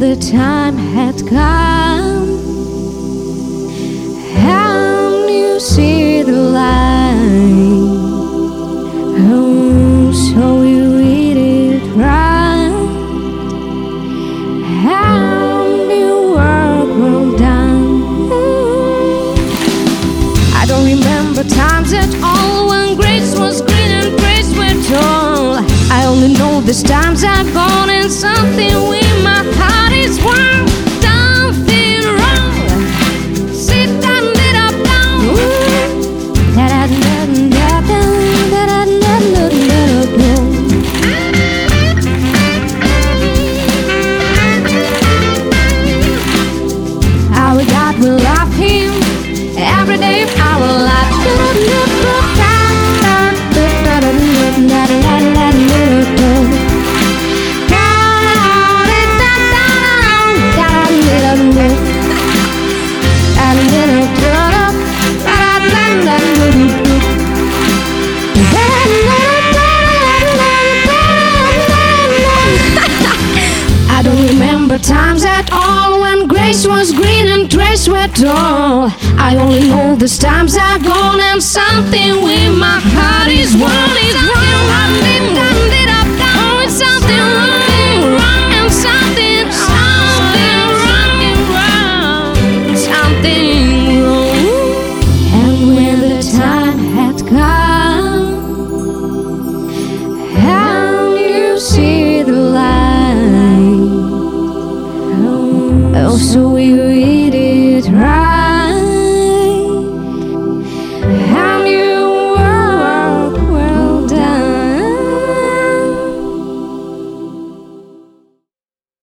the time had come, and you see the light. Oh, so you read it right, and your work well done. I don't remember times at all when grace was green and grace were tall. I only know these times are gone, and something with my heart is wrong. Something wrong. Sit down, get up, down. Our God will love him every day of our life. I don't remember times at all when grace was green and grace were tall. I only know these times are gone, and something with my heart is wrong.